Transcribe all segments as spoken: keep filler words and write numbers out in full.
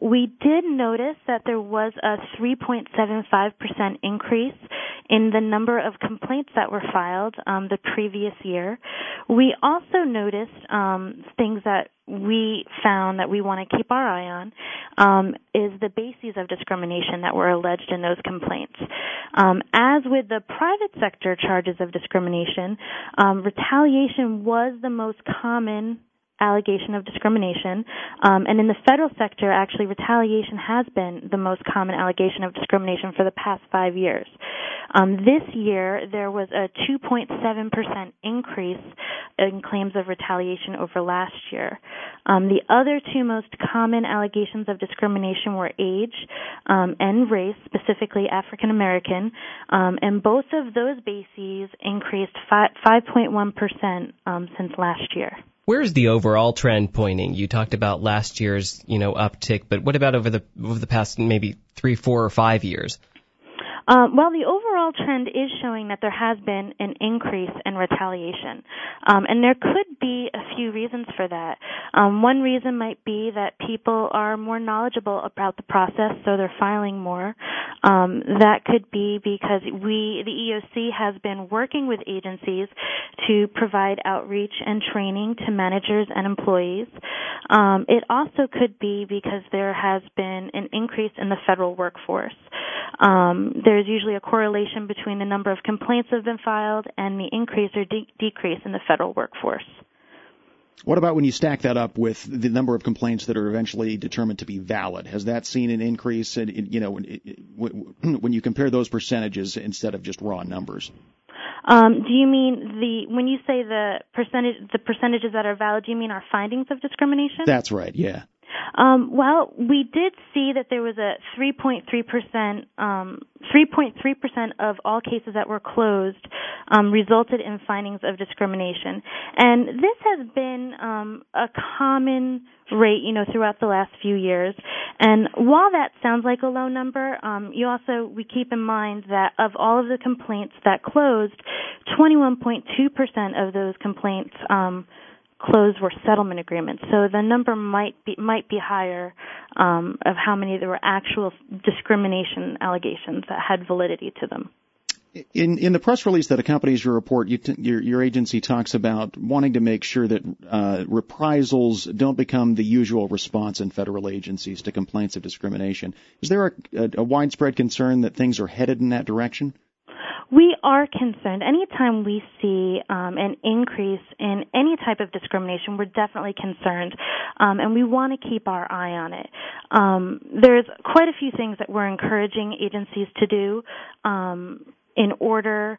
we did notice that there was a three point seven five percent increase in the number of complaints that were filed um, the previous year. We also noticed um, things that we found that we want to keep our eye on um, is the bases of discrimination that were alleged in those complaints. Um, as with the private sector charges of discrimination, um, retaliation was the most common allegation of discrimination, um, and in the federal sector, actually, retaliation has been the most common allegation of discrimination for the past five years. Um, this year, there was a two point seven percent increase in claims of retaliation over last year. Um, the other two most common allegations of discrimination were age um, and race, specifically African American, um, and both of those bases increased five point one percent um, since last year. Where's the overall trend pointing? You talked about last year's, you know, uptick, but what about over the over the past maybe three, four, or five years? Um, well, the overall trend is showing that there has been an increase in retaliation, um, and there could be a few reasons for that. Um, one reason might be that people are more knowledgeable about the process, so they're filing more. Um, that could be because we, the E O C, has been working with agencies to provide outreach and training to managers and employees. Um, it also could be because there has been an increase in the federal workforce. Um, there's usually a correlation between the number of complaints that have been filed and the increase or de- decrease in the federal workforce. What about when you stack that up with the number of complaints that are eventually determined to be valid? Has that seen an increase in, in you know, when, when you compare those percentages instead of just raw numbers? Um, do you mean the when you say the percentage, the percentages that are valid? Do you mean our findings of discrimination? That's right. Yeah. Um, well, we did see that there was a three point three percent, um, three point three percent of all cases that were closed um, resulted in findings of discrimination, and this has been um, a common rate, you know, throughout the last few years. And while that sounds like a low number, um, you also we keep in mind that of all of the complaints that closed, twenty-one point two percent of those complaints Um, closed were settlement agreements. So the number might be might be higher um, of how many there were actual discrimination allegations that had validity to them. In in the press release that accompanies your report, you t- your your agency talks about wanting to make sure that uh, reprisals don't become the usual response in federal agencies to complaints of discrimination. Is there a, a, a widespread concern that things are headed in that direction? We are concerned. Anytime we see um, an increase in any type of discrimination, we're definitely concerned, um, and we want to keep our eye on it. Um, there's quite a few things that we're encouraging agencies to do um, in order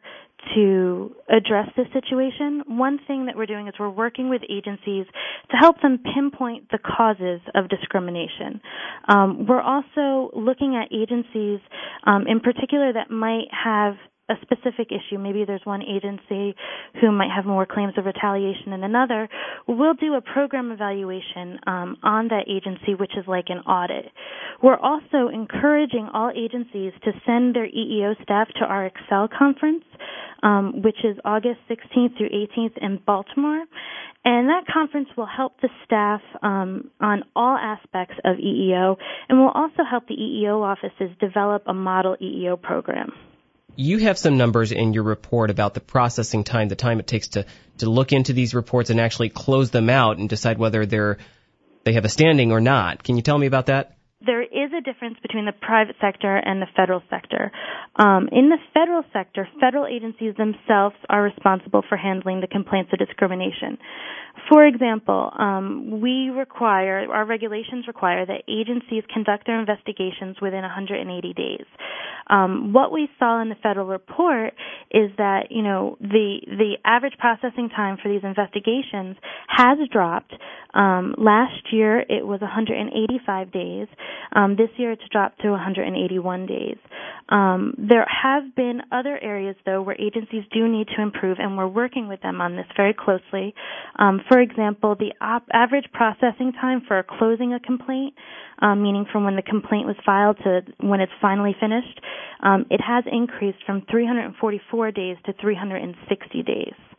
to address this situation. One thing that we're doing is we're working with agencies to help them pinpoint the causes of discrimination. Um, we're also looking at agencies um, in particular that might have a specific issue. Maybe there's one agency who might have more claims of retaliation than another. We'll do a program evaluation um, on that agency, which is like an audit. We're also encouraging all agencies to send their E E O staff to our Excel conference, um, which is August sixteenth through eighteenth in Baltimore. And that conference will help the staff um, on all aspects of E E O, and will also help the E E O offices develop a model E E O program. You have some numbers in your report about the processing time, the time it takes to, to look into these reports and actually close them out and decide whether they're they have a standing or not. Can you tell me about that? There is a difference between the private sector and the federal sector. Um, in the federal sector, federal agencies themselves are responsible for handling the complaints of discrimination. For example, um, we require, our regulations require that agencies conduct their investigations within one hundred eighty days. Um, what we saw in the federal report is that, you know, the the average processing time for these investigations has dropped. Um, last year it was one hundred eighty-five days. Um, this year it's dropped to one hundred eighty-one days. Um, there have been other areas, though, where agencies do need to improve, and we're working with them on this very closely. Um, for example, the op- average processing time for closing a complaint, um, meaning from when the complaint was filed to when it's finally finished, um, it has increased from three hundred forty-four days to three hundred sixty days.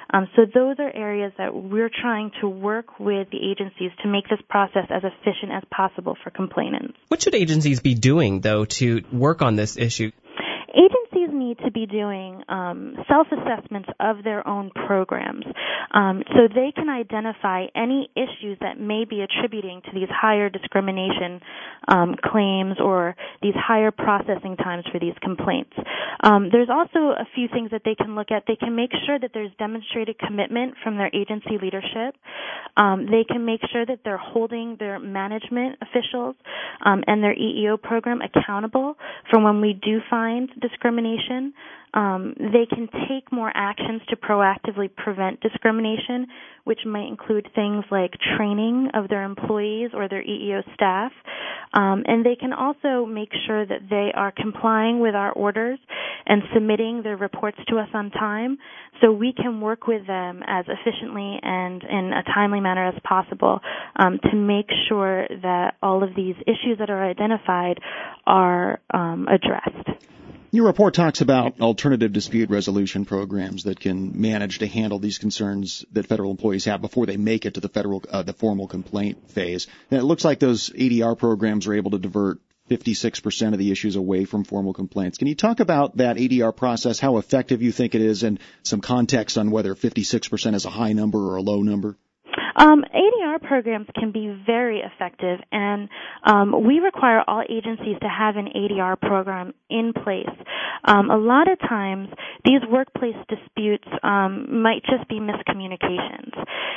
Um, so those are areas that we're trying to work with the agencies to make this process as efficient as possible for complainants. What should agencies be doing, though, to work on this issue? Agencies need to be doing um, self-assessments of their own programs um, so they can identify any issues that may be attributing to these higher discrimination um, claims or these higher processing times for these complaints. Um, there's also a few things that they can look at. They can make sure that there's demonstrated commitment from their agency leadership. Um, they can make sure that they're holding their management officials um, and their E E O program accountable for when we do find discrimination. Um, they can take more actions to proactively prevent discrimination, which might include things like training of their employees or their E E O staff. Um, and they can also make sure that they are complying with our orders and submitting their reports to us on time so we can work with them as efficiently and in a timely manner as possible um, to make sure that all of these issues that are identified are um, addressed. Your report talks about alternative dispute resolution programs that can manage to handle these concerns that federal employees have before they make it to the federal, uh, the formal complaint phase. And it looks like those A D R programs are able to divert fifty-six percent of the issues away from formal complaints. Can you talk about that A D R process, how effective you think it is, and some context on whether fifty-six percent is a high number or a low number? Um, A D R programs can be very effective, and um, we require all agencies to have an A D R program in place. Um, a lot of times, these workplace disputes um, might just be miscommunications,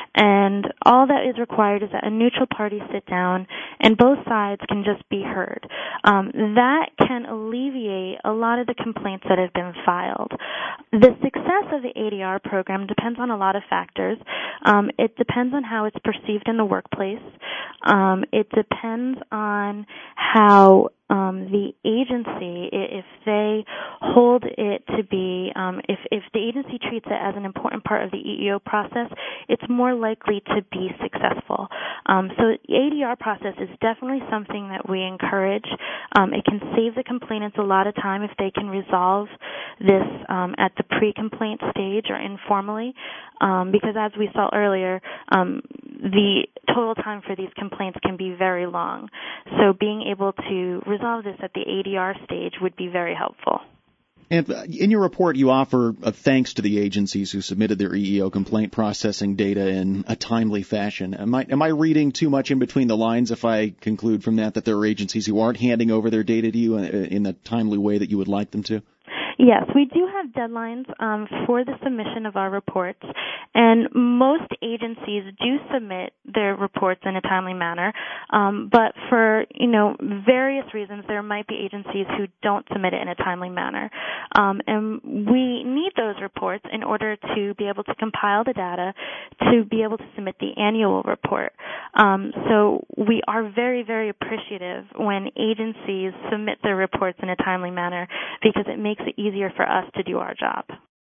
and all that is required is that a neutral party sit down and both sides can just be heard. Um, that can alleviate a lot of the complaints that have been filed. The success of the A D R program depends on a lot of factors. Um, it depends on how it's perceived in the workplace. Um, it depends on how um, the agency, if they hold it to be, um, if, if the agency treats it as an important part of the E E O process, it's more likely to be successful. Um, so the A D R process is definitely something that we encourage. Um, it can save the complainants a lot of time if they can resolve this um, at the pre-complaint stage or informally, um, because as we saw earlier, um, the total time for these complaints can be very long. So being able to resolve this at the A D R stage would be very helpful. And in your report, you offer a thanks to the agencies who submitted their E E O complaint processing data in a timely fashion. Am I, am I reading too much in between the lines if I conclude from that that there are agencies who aren't handing over their data to you in the timely way that you would like them to? Yes, we do have deadlines um, for the submission of our reports, and most agencies do submit their reports in a timely manner. Um, but for you know various reasons, there might be agencies who don't submit it in a timely manner, um, and we need those reports in order to be able to compile the data to be able to submit the annual report. Um, so we are very, very appreciative when agencies submit their reports in a timely manner because it makes it easier for us to do our job.